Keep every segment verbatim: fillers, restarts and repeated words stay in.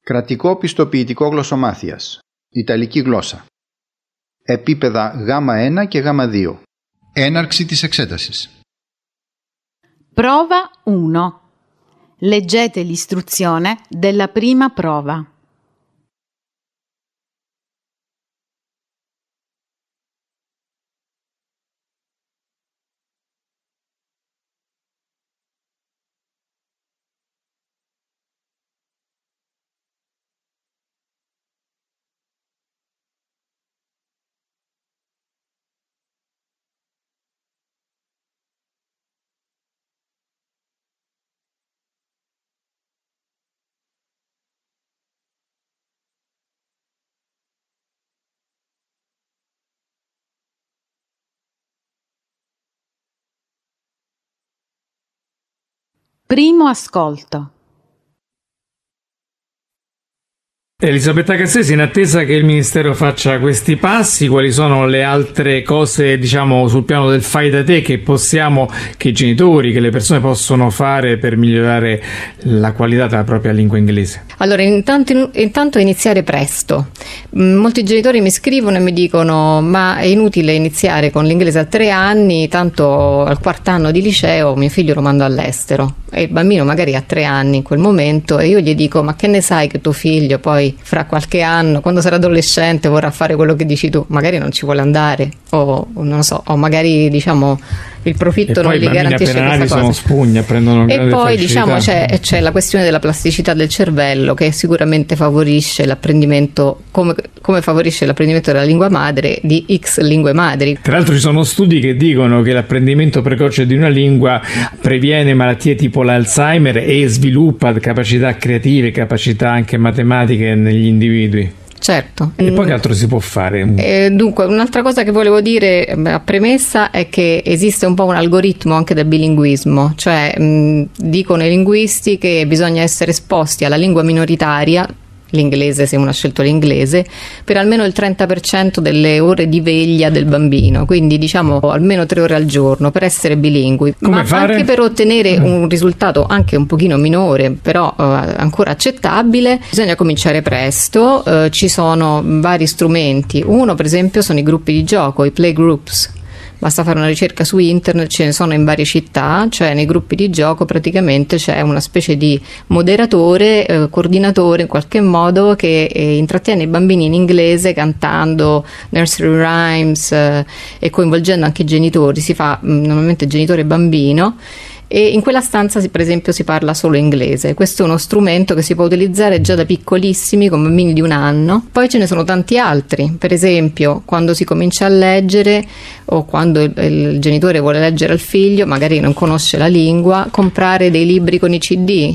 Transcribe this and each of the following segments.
Κρατικό πιστοποιητικό γλωσσομάθειας. Ιταλική γλώσσα. Επίπεδα γάμα ένα και γάμα δύο. Έναρξη της εξέτασης. Prova uno. Leggete l'istruzione della prima prova. Primo ascolto. Elisabetta Cassese, in attesa che il Ministero faccia questi passi, quali sono le altre cose, diciamo, sul piano del fai da te che possiamo, che i genitori, che le persone possono fare per migliorare la qualità della propria lingua inglese? Allora, intanto, intanto iniziare presto. Molti genitori mi scrivono e mi dicono: ma è inutile iniziare con l'inglese a tre anni, tanto al quarto anno di liceo mio figlio lo mando all'estero. E il bambino magari ha tre anni in quel momento, e io gli dico: ma che ne sai che tuo figlio poi fra qualche anno, quando sarà adolescente, vorrà fare quello che dici tu? Magari non ci vuole andare, o non lo so, o magari diciamo il profitto non gli garantisce questa cosa. Sono spugna, prendono e poi facilità. diciamo c'è, c'è la questione della plasticità del cervello, che sicuramente favorisce l'apprendimento, come, come favorisce l'apprendimento della lingua madre di X lingue madri. Tra l'altro ci sono studi che dicono che l'apprendimento precoce di una lingua previene malattie tipo l'Alzheimer e sviluppa capacità creative, capacità anche matematiche negli individui. Certo. E poi che altro si può fare? Eh, dunque, un'altra cosa che volevo dire a premessa è che esiste un po' un algoritmo anche del bilinguismo, cioè mh, dicono i linguisti che bisogna essere esposti alla lingua minoritaria, l'inglese se uno ha scelto l'inglese, per almeno il trenta per cento delle ore di veglia del bambino, quindi diciamo almeno tre ore al giorno per essere bilingui. Come ma fare? Anche per ottenere un risultato anche un pochino minore, però eh, ancora accettabile, bisogna cominciare presto. Eh, ci sono vari strumenti. Uno per esempio sono i gruppi di gioco, i playgroups. Basta fare una ricerca su internet, ce ne sono in varie città, cioè nei gruppi di gioco praticamente c'è una specie di moderatore, eh, coordinatore in qualche modo, che eh, intrattiene i bambini in inglese cantando nursery rhymes eh, e coinvolgendo anche i genitori. Si fa mh, normalmente genitore e bambino, e in quella stanza per esempio si parla solo inglese. Questo è uno strumento che si può utilizzare già da piccolissimi, con bambini di un anno. Poi ce ne sono tanti altri, per esempio quando si comincia a leggere o quando il, il genitore vuole leggere al figlio, magari non conosce la lingua, comprare dei libri con i C D.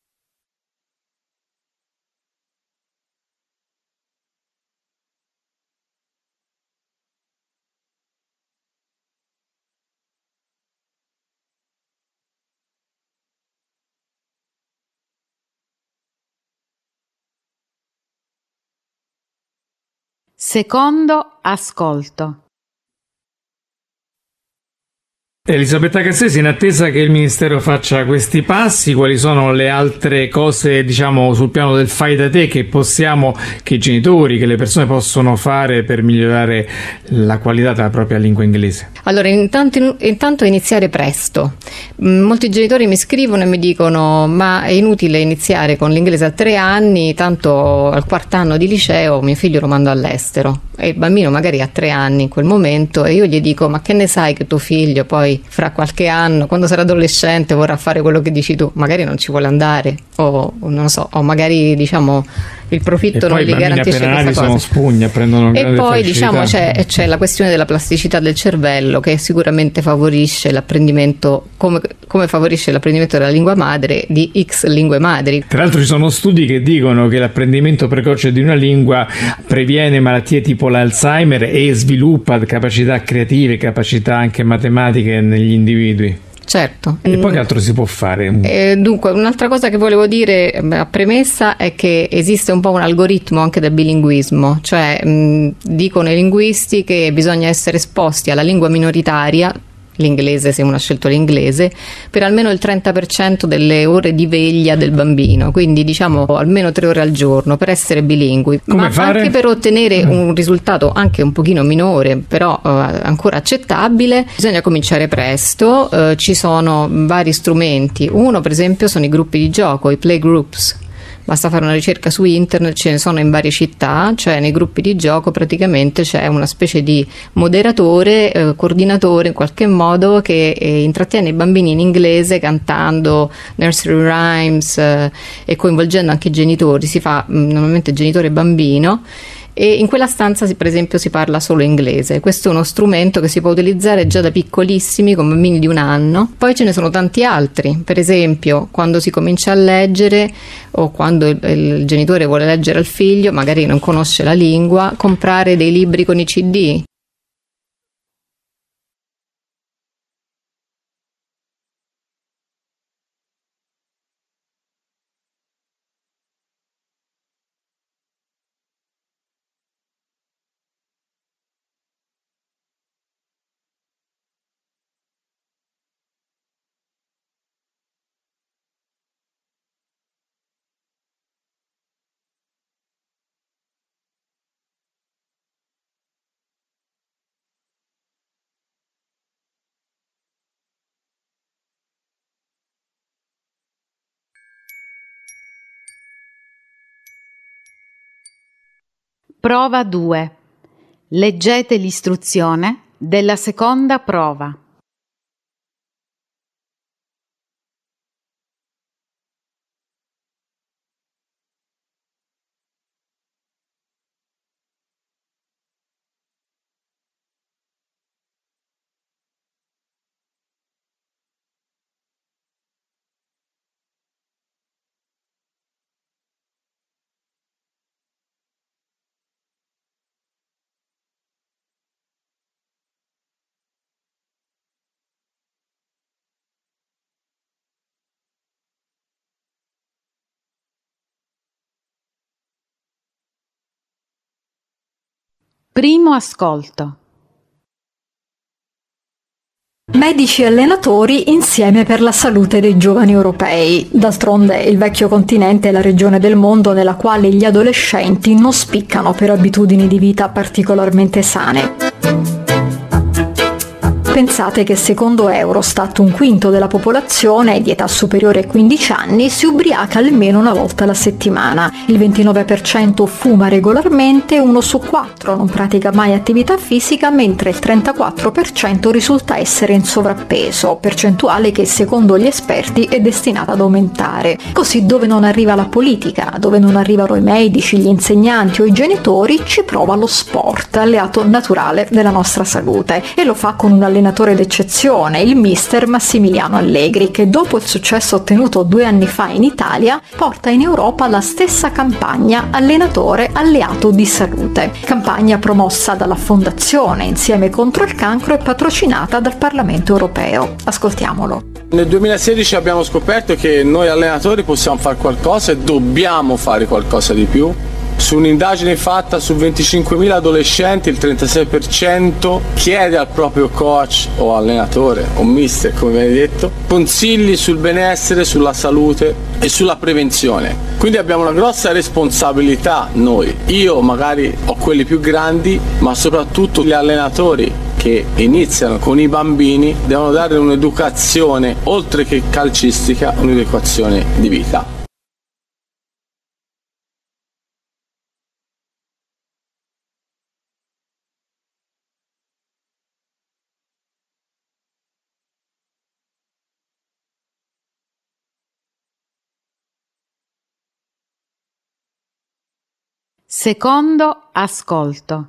Secondo ascolto. Elisabetta Cassese, in attesa che il Ministero faccia questi passi, quali sono le altre cose, diciamo, sul piano del fai da te che possiamo, che i genitori, che le persone possono fare per migliorare la qualità della propria lingua inglese? Allora, intanto, intanto iniziare presto. Molti genitori mi scrivono e mi dicono: ma è inutile iniziare con l'inglese a tre anni, tanto al quarto anno di liceo mio figlio lo mando all'estero. E il bambino magari ha tre anni in quel momento, e io gli dico: ma che ne sai che tuo figlio poi fra qualche anno, quando sarà adolescente, vorrà fare quello che dici tu? Magari non ci vuole andare, o non lo so, o magari diciamo il profitto non gli garantisce questa cosa. Sono spugna, prendono e poi facilità. diciamo c'è, c'è la questione della plasticità del cervello, che sicuramente favorisce l'apprendimento, come, come favorisce l'apprendimento della lingua madre di X lingue madri. Tra l'altro ci sono studi che dicono che l'apprendimento precoce di una lingua previene malattie tipo l'Alzheimer e sviluppa capacità creative, capacità anche matematiche negli individui. Certo. E poi che altro si può fare? Eh, dunque, un'altra cosa che volevo dire a premessa è che esiste un po' un algoritmo anche del bilinguismo, cioè mh, dicono i linguisti che bisogna essere esposti alla lingua minoritaria, l'inglese se uno ha scelto l'inglese, per almeno il trenta per cento delle ore di veglia del bambino, quindi diciamo almeno tre ore al giorno per essere bilingui. Come ma fare? Anche per ottenere un risultato anche un pochino minore, però eh, ancora accettabile, bisogna cominciare presto. Eh, ci sono vari strumenti. Uno, per esempio, sono i gruppi di gioco, i playgroups. Basta fare una ricerca su internet, ce ne sono in varie città, cioè nei gruppi di gioco praticamente c'è una specie di moderatore, eh, coordinatore in qualche modo che eh, intrattiene i bambini in inglese cantando nursery rhymes eh, e coinvolgendo anche i genitori, si fa mh, normalmente genitore e bambino. E in quella stanza per esempio si parla solo inglese. Questo è uno strumento che si può utilizzare già da piccolissimi, con bambini di un anno. Poi ce ne sono tanti altri, per esempio quando si comincia a leggere o quando il, il genitore vuole leggere al figlio, magari non conosce la lingua, comprare dei libri con i C D. Prova due. Leggete l'istruzione della seconda prova. Primo ascolto. Medici e allenatori insieme per la salute dei giovani europei. D'altronde il vecchio continente è la regione del mondo nella quale gli adolescenti non spiccano per abitudini di vita particolarmente sane. Pensate che secondo Eurostat un quinto della popolazione di età superiore ai quindici anni si ubriaca almeno una volta alla settimana, il ventinove per cento fuma regolarmente, uno su quattro non pratica mai attività fisica, mentre il trentaquattro per cento risulta essere in sovrappeso, percentuale che secondo gli esperti è destinata ad aumentare. Così dove non arriva la politica, dove non arrivano i medici, gli insegnanti o i genitori, ci prova lo sport, alleato naturale della nostra salute, e lo fa con un allenamento d'eccezione, il mister Massimiliano Allegri, che dopo il successo ottenuto due anni fa in Italia porta in Europa la stessa campagna Allenatore Alleato di Salute, campagna promossa dalla Fondazione Insieme contro il Cancro e patrocinata dal Parlamento Europeo. Ascoltiamolo. Nel duemilasedici abbiamo scoperto che noi allenatori possiamo fare qualcosa e dobbiamo fare qualcosa di più. Su un'indagine fatta su venticinquemila adolescenti, il trentasei per cento chiede al proprio coach o allenatore o mister, come viene detto, consigli sul benessere, sulla salute e sulla prevenzione. Quindi abbiamo una grossa responsabilità noi. Io magari ho quelli più grandi, ma soprattutto gli allenatori che iniziano con i bambini devono dare un'educazione, oltre che calcistica, un'educazione di vita. Secondo ascolto.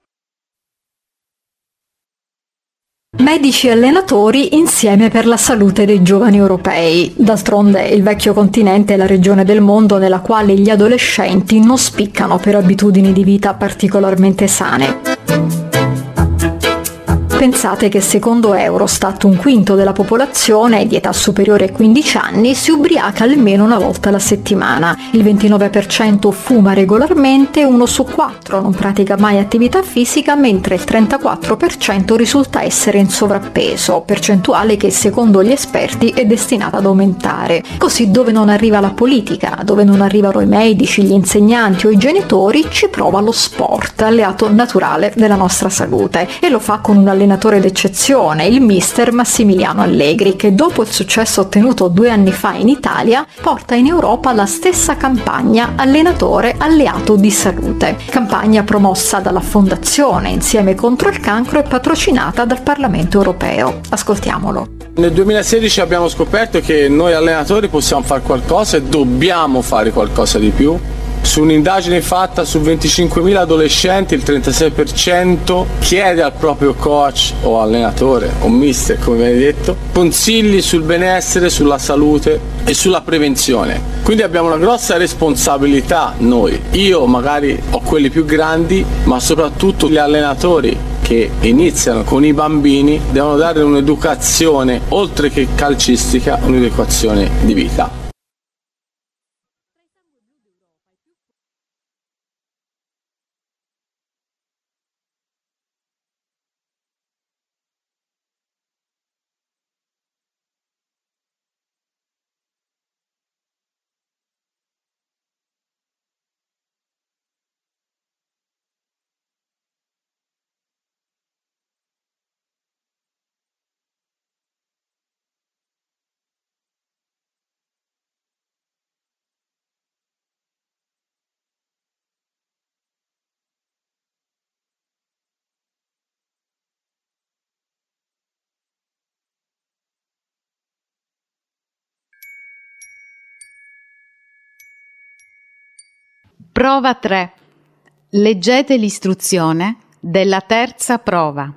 Medici e allenatori insieme per la salute dei giovani europei. D'altronde il vecchio continente è la regione del mondo nella quale gli adolescenti non spiccano per abitudini di vita particolarmente sane. Pensate che secondo Eurostat un quinto della popolazione di età superiore ai quindici anni si ubriaca almeno una volta alla settimana, il ventinove per cento fuma regolarmente, uno su quattro non pratica mai attività fisica, mentre il trentaquattro per cento risulta essere in sovrappeso, percentuale che secondo gli esperti è destinata ad aumentare. Così dove non arriva la politica, dove non arrivano i medici, gli insegnanti o i genitori, ci prova lo sport, alleato naturale della nostra salute, e lo fa con un allenatore d'eccezione, il mister Massimiliano Allegri, che dopo il successo ottenuto due anni fa in Italia porta in Europa la stessa campagna Allenatore alleato di salute, campagna promossa dalla Fondazione Insieme contro il cancro e patrocinata dal Parlamento europeo. Ascoltiamolo. Nel duemilasedici abbiamo scoperto che noi allenatori possiamo fare qualcosa e dobbiamo fare qualcosa di più. Su un'indagine fatta su venticinquemila adolescenti, il trentasei per cento chiede al proprio coach o allenatore o mister, come viene detto, consigli sul benessere, sulla salute e sulla prevenzione. Quindi abbiamo una grossa responsabilità noi. Io magari ho quelli più grandi, ma soprattutto gli allenatori che iniziano con i bambini devono dare un'educazione, oltre che calcistica, un'educazione di vita. Prova tre. Leggete l'istruzione della terza prova.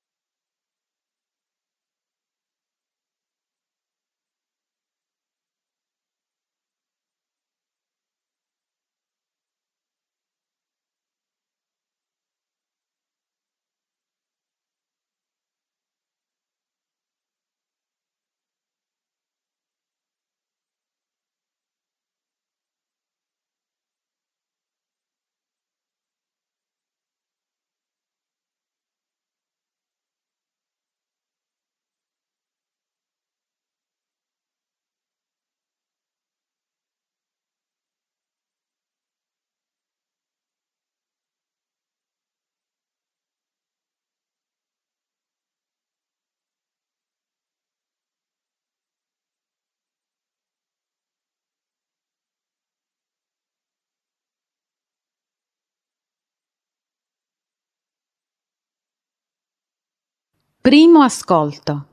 Primo ascolto.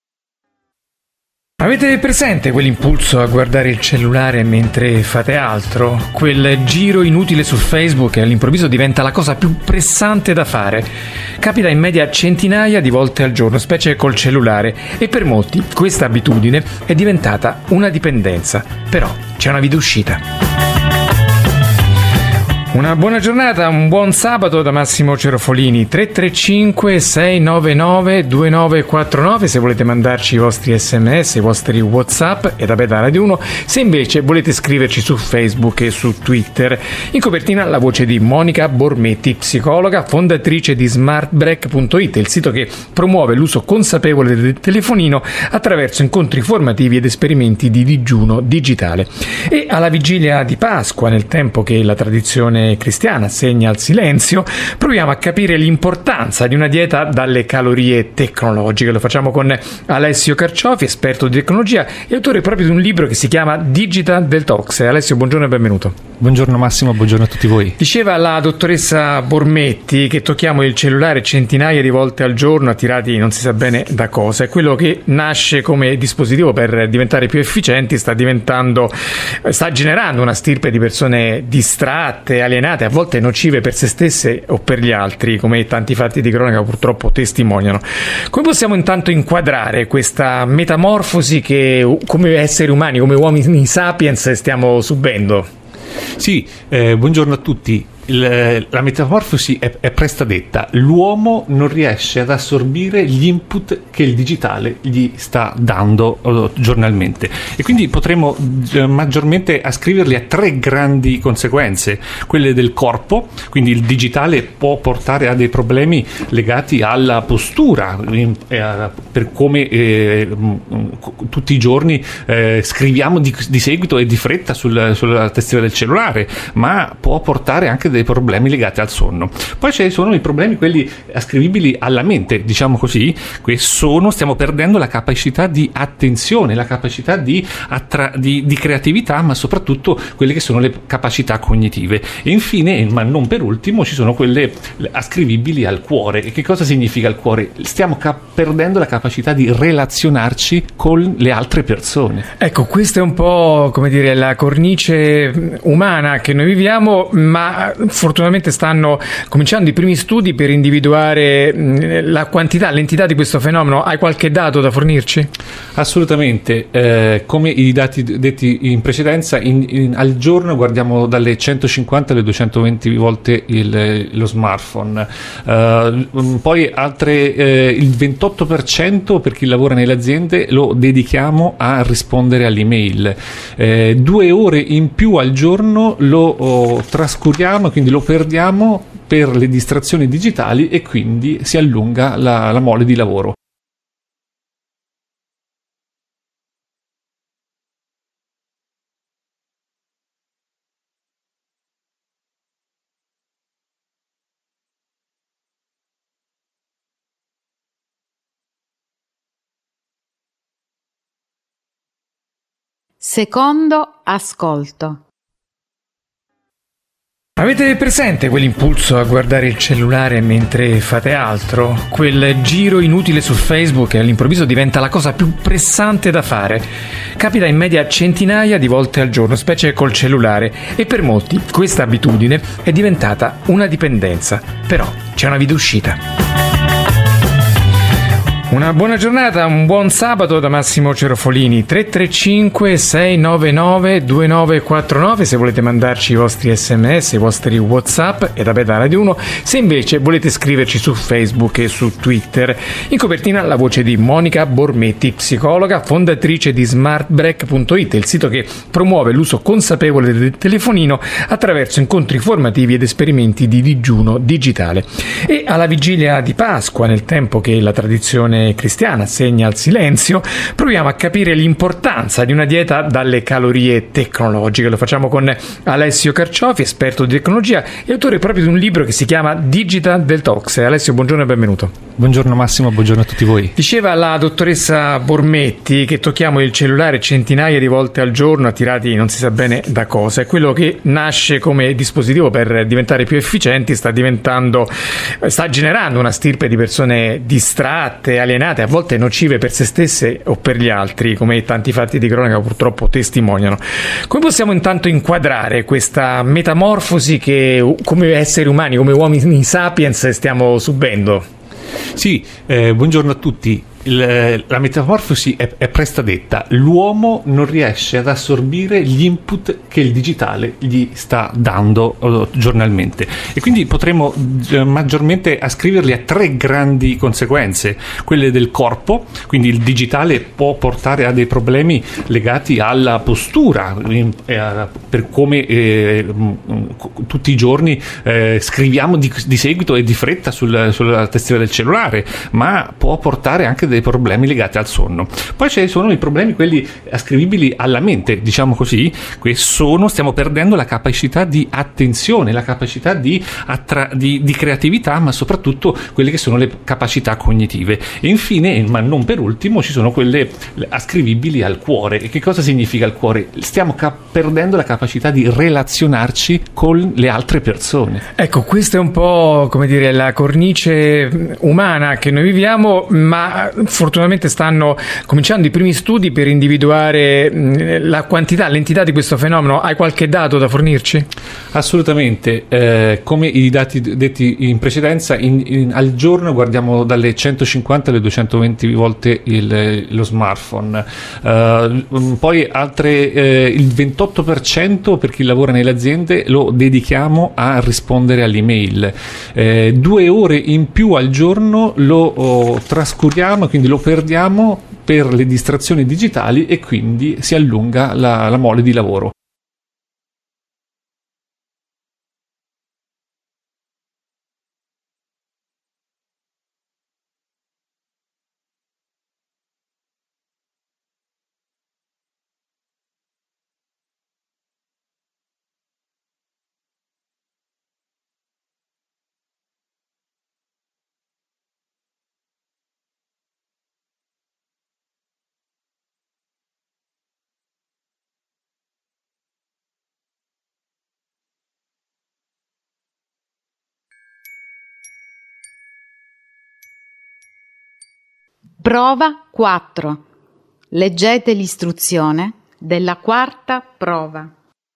Avete presente quell'impulso a guardare il cellulare mentre fate altro? Quel giro inutile su Facebook che all'improvviso diventa la cosa più pressante da fare. Capita in media centinaia di volte al giorno, specie col cellulare, e per molti questa abitudine è diventata una dipendenza. Però c'è una via d'uscita. Una buona giornata, un buon sabato da Massimo Cerofolini. Tre tre cinque sei nove nove due nove quattro nove se volete mandarci i vostri sms, i vostri WhatsApp, e da Beta Radio uno se invece volete scriverci su Facebook e su Twitter. In copertina la voce di Monica Bormetti, psicologa, fondatrice di smartbreak punto it, il sito che promuove l'uso consapevole del telefonino attraverso incontri formativi ed esperimenti di digiuno digitale. E alla vigilia di Pasqua, nel tempo che la tradizione cristiana segna il silenzio, proviamo a capire l'importanza di una dieta dalle calorie tecnologiche. Lo facciamo con Alessio Carciofi, esperto di tecnologia e autore proprio di un libro che si chiama Digital Detox. Alessio, buongiorno e benvenuto. Buongiorno Massimo, buongiorno a tutti voi. Diceva la dottoressa Bormetti che tocchiamo il cellulare centinaia di volte al giorno, attirati non si sa bene da cosa, e quello che nasce come dispositivo per diventare più efficienti sta diventando, sta generando una stirpe di persone distratte, alienate, a volte nocive per se stesse o per gli altri, come tanti fatti di cronaca purtroppo testimoniano. Come possiamo intanto inquadrare questa metamorfosi che come esseri umani, come uomini sapiens stiamo subendo? Sì, eh, buongiorno a tutti. il, la metamorfosi è, è presta detta. L'uomo non riesce ad assorbire gli input che il digitale gli sta dando uh, giornalmente, e quindi potremo uh, maggiormente ascriverli a tre grandi conseguenze: quelle del corpo, quindi il digitale può portare a dei problemi legati alla postura, in, eh, per come eh, m- tutti i giorni eh, scriviamo di, di seguito e di fretta sul, sulla tastiera del cellulare, ma può portare anche dei problemi legati al sonno. Poi ci sono i problemi quelli ascrivibili alla mente, diciamo così, che sono, stiamo perdendo la capacità di attenzione, la capacità di, attra- di, di creatività, ma soprattutto quelle che sono le capacità cognitive. E infine, ma non per ultimo, ci sono quelle ascrivibili al cuore. E che cosa significa il cuore? Stiamo cap- perdendo la capacità di relazionarci con le altre persone. Ecco, questa è un po', come dire, la cornice umana che noi viviamo, ma fortunatamente stanno cominciando i primi studi per individuare la quantità, l'entità di questo fenomeno. Hai qualche dato da fornirci? Assolutamente, eh, come i dati detti in precedenza, in, in, al giorno guardiamo dalle centocinquanta alle duecentoventi volte il, lo smartphone, eh, poi altre, eh, il ventotto per cento per chi lavora nelle aziende lo dedichiamo a rispondere all'email, eh, due ore in più al giorno lo oh, trascuriamo, quindi lo perdiamo per le distrazioni digitali, e quindi si allunga la, la mole di lavoro. Secondo ascolto. Avete presente quell'impulso a guardare il cellulare mentre fate altro? Quel giro inutile su Facebook che all'improvviso diventa la cosa più pressante da fare. Capita in media centinaia di volte al giorno, specie col cellulare, e per molti questa abitudine è diventata una dipendenza. Però c'è una via d'uscita. Una buona giornata, un buon sabato da Massimo Cerofolini. Tre tre cinque sei nove nove due nove quattro nove se volete mandarci i vostri sms, i vostri WhatsApp, e da Beta Radio uno se invece volete scriverci su Facebook e su Twitter. In copertina la voce di Monica Bormetti, psicologa, fondatrice di smartbreak punto it, il sito che promuove l'uso consapevole del telefonino attraverso incontri formativi ed esperimenti di digiuno digitale. E alla vigilia di Pasqua, nel tempo che la tradizione cristiana segna al silenzio, proviamo a capire l'importanza di una dieta dalle calorie tecnologiche. Lo facciamo con Alessio Carciofi, esperto di tecnologia e autore proprio di un libro che si chiama Digital Detox. Alessio, buongiorno e benvenuto. Buongiorno Massimo, buongiorno a tutti voi. Diceva la dottoressa Bormetti che tocchiamo il cellulare centinaia di volte al giorno, attirati non si sa bene da cosa, e quello che nasce come dispositivo per diventare più efficienti sta diventando, sta generando una stirpe di persone distratte, alienate, a volte nocive per se stesse o per gli altri, come tanti fatti di cronaca purtroppo testimoniano. Come possiamo intanto inquadrare questa metamorfosi che come esseri umani, come uomini sapiens stiamo subendo? Sì, eh, buongiorno a tutti. Il, la metamorfosi è, è presta detta. L'uomo non riesce ad assorbire gli input che il digitale gli sta dando uh, giornalmente, e quindi potremo uh, maggiormente ascriverli a tre grandi conseguenze: quelle del corpo, quindi il digitale può portare a dei problemi legati alla postura, in, eh, per come eh, m- tutti i giorni eh, scriviamo di, di seguito e di fretta sul, sulla tastiera del cellulare, ma può portare anche dei problemi legati al sonno. Poi ci sono i problemi quelli ascrivibili alla mente, diciamo così, che sono, stiamo perdendo la capacità di attenzione, la capacità di, attra- di, di creatività, ma soprattutto quelle che sono le capacità cognitive. E infine, ma non per ultimo, ci sono quelle ascrivibili al cuore. E che cosa significa il cuore? Stiamo cap- perdendo la capacità di relazionarci con le altre persone. Ecco, questa è un po', come dire, la cornice umana che noi viviamo, ma fortunatamente stanno cominciando i primi studi per individuare mh, la quantità, l'entità di questo fenomeno. Hai qualche dato da fornirci? Assolutamente, eh, come i dati detti in precedenza, in, in, al giorno guardiamo dalle centocinquanta alle duecentoventi volte il, lo smartphone, uh, poi altre eh, il ventotto per cento per chi lavora nelle aziende lo dedichiamo a rispondere all'email, eh, due ore in più al giorno lo oh, trascuriamo, quindi lo perdiamo per le distrazioni digitali e quindi si allunga la, la mole di lavoro. Prova quattro. Leggete l'istruzione della quarta prova.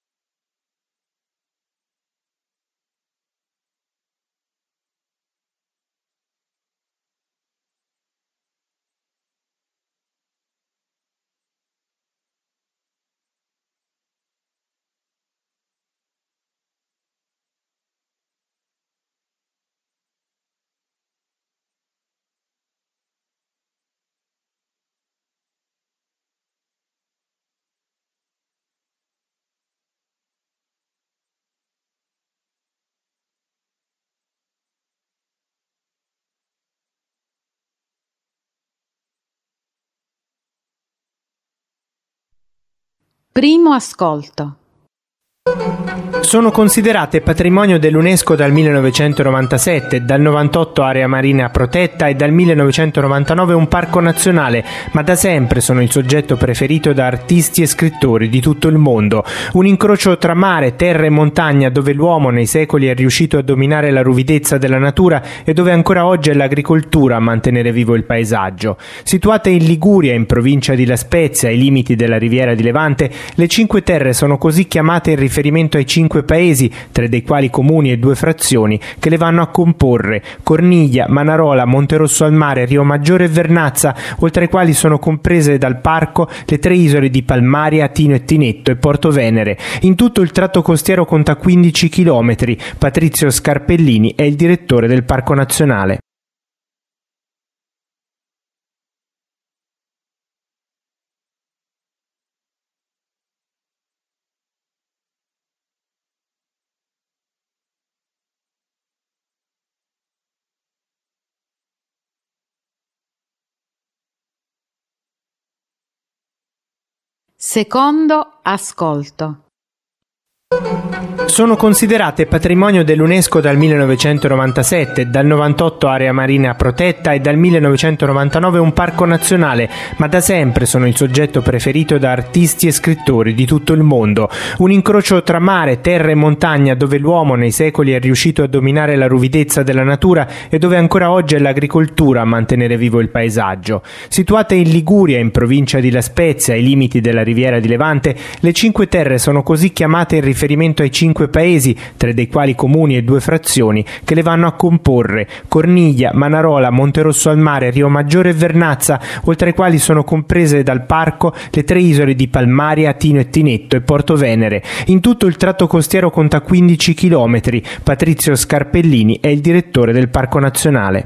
Primo ascolto. Sono considerate patrimonio dell'UNESCO dal millenovecentonovantasette, dal novantotto area marina protetta e dal millenovecentonovantanove un parco nazionale, ma da sempre sono il soggetto preferito da artisti e scrittori di tutto il mondo. Un incrocio tra mare, terra e montagna dove l'uomo nei secoli è riuscito a dominare la ruvidezza della natura e dove ancora oggi è l'agricoltura a mantenere vivo il paesaggio. Situate in Liguria, in provincia di La Spezia, ai limiti della riviera di Levante, le Cinque Terre sono così chiamate in riferimento ai cinque paesi, tre dei quali comuni e due frazioni, che le vanno a comporre: Corniglia, Manarola, Monterosso al Mare, Rio Maggiore e Vernazza, oltre ai quali sono comprese dal parco le tre isole di Palmaria, Tino e Tinetto e Porto Venere. In tutto il tratto costiero conta quindici chilometri. Patrizio Scarpellini è il direttore del Parco Nazionale. Secondo ascolto. Sono considerate patrimonio dell'UNESCO dal millenovecentonovantasette, dal novantotto area marina protetta e dal millenovecentonovantanove un parco nazionale, ma da sempre sono il soggetto preferito da artisti e scrittori di tutto il mondo. Un incrocio tra mare, terra e montagna dove l'uomo nei secoli è riuscito a dominare la ruvidezza della natura e dove ancora oggi è l'agricoltura a mantenere vivo il paesaggio. Situate in Liguria, in provincia di La Spezia, ai limiti della riviera di Levante, le Cinque Terre sono così chiamate in riferimento ai cinque paesi, tre dei quali comuni e due frazioni, che le vanno a comporre: Corniglia, Manarola, Monterosso al Mare, Rio Maggiore e Vernazza, oltre ai quali sono comprese dal parco le tre isole di Palmaria, Tino e Tinetto e Porto Venere. In tutto il tratto costiero conta quindici chilometri. Patrizio Scarpellini è il direttore del Parco Nazionale.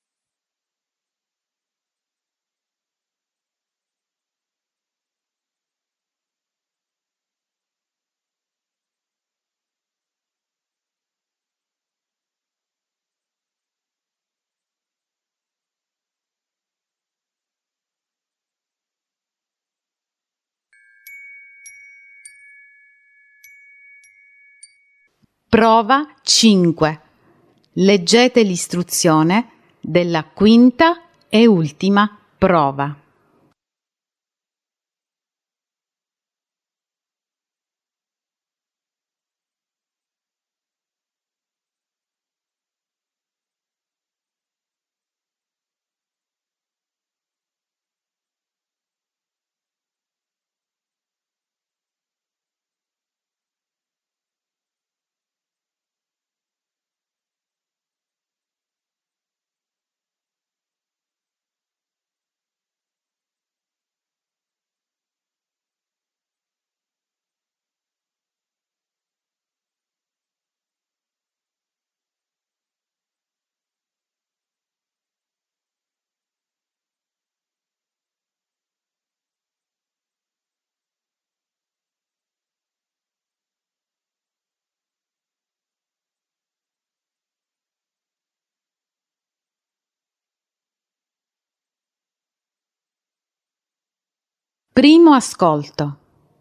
Prova cinque. Leggete l'istruzione della quinta e ultima prova. Primo ascolto.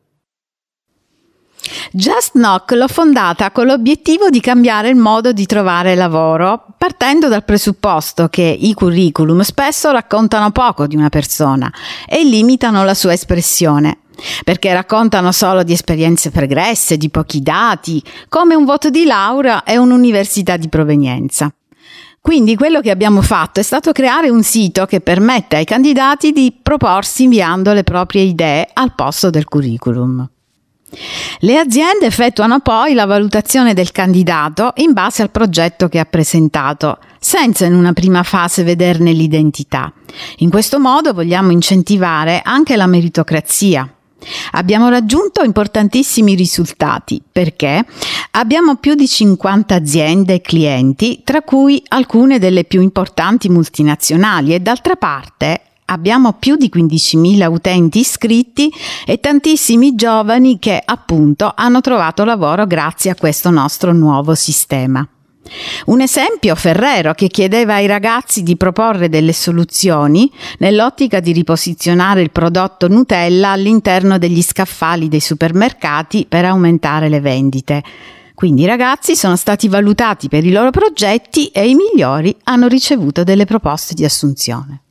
Just Knock l'ho fondata con l'obiettivo di cambiare il modo di trovare lavoro, partendo dal presupposto che i curriculum spesso raccontano poco di una persona e limitano la sua espressione, perché raccontano solo di esperienze pregresse, di pochi dati, come un voto di laurea e un'università di provenienza. Quindi quello che abbiamo fatto è stato creare un sito che permette ai candidati di proporsi inviando le proprie idee al posto del curriculum. Le aziende effettuano poi la valutazione del candidato in base al progetto che ha presentato, senza in una prima fase vederne l'identità. In questo modo vogliamo incentivare anche la meritocrazia. Abbiamo raggiunto importantissimi risultati perché abbiamo più di cinquanta aziende e clienti, tra cui alcune delle più importanti multinazionali, e d'altra parte abbiamo più di quindicimila utenti iscritti e tantissimi giovani che appunto hanno trovato lavoro grazie a questo nostro nuovo sistema. Un esempio, Ferrero, che chiedeva ai ragazzi di proporre delle soluzioni nell'ottica di riposizionare il prodotto Nutella all'interno degli scaffali dei supermercati per aumentare le vendite. Quindi i ragazzi sono stati valutati per i loro progetti e i migliori hanno ricevuto delle proposte di assunzione.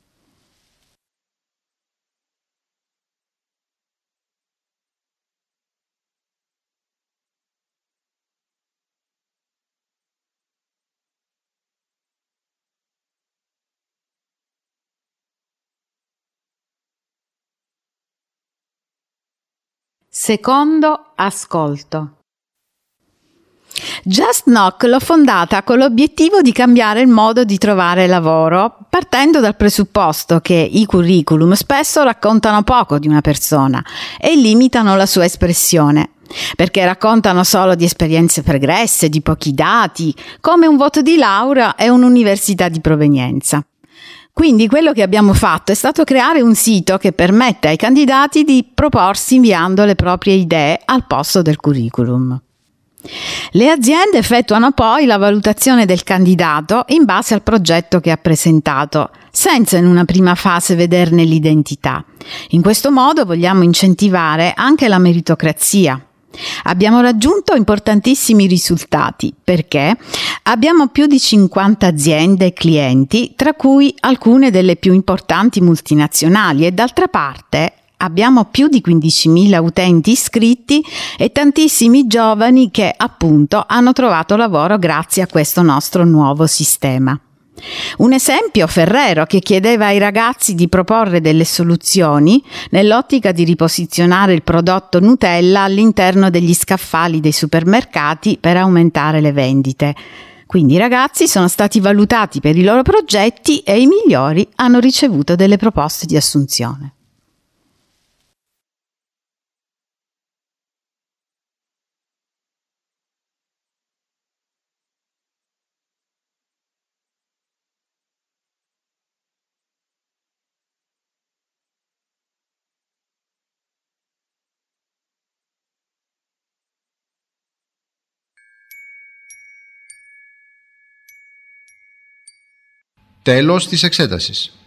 Secondo ascolto. Just Knock l'ho fondata con l'obiettivo di cambiare il modo di trovare lavoro, partendo dal presupposto che i curriculum spesso raccontano poco di una persona e limitano la sua espressione, perché raccontano solo di esperienze pregresse, di pochi dati, come un voto di laurea e un'università di provenienza. Quindi quello che abbiamo fatto è stato creare un sito che permette ai candidati di proporsi inviando le proprie idee al posto del curriculum. Le aziende effettuano poi la valutazione del candidato in base al progetto che ha presentato, senza in una prima fase vederne l'identità. In questo modo vogliamo incentivare anche la meritocrazia. Abbiamo raggiunto importantissimi risultati perché abbiamo più di cinquanta aziende e clienti, tra cui alcune delle più importanti multinazionali, e d'altra parte abbiamo più di quindicimila utenti iscritti e tantissimi giovani che appunto hanno trovato lavoro grazie a questo nostro nuovo sistema. Un esempio, Ferrero, che chiedeva ai ragazzi di proporre delle soluzioni nell'ottica di riposizionare il prodotto Nutella all'interno degli scaffali dei supermercati per aumentare le vendite. Quindi i ragazzi sono stati valutati per i loro progetti e i migliori hanno ricevuto delle proposte di assunzione. Τέλος της εξέτασης.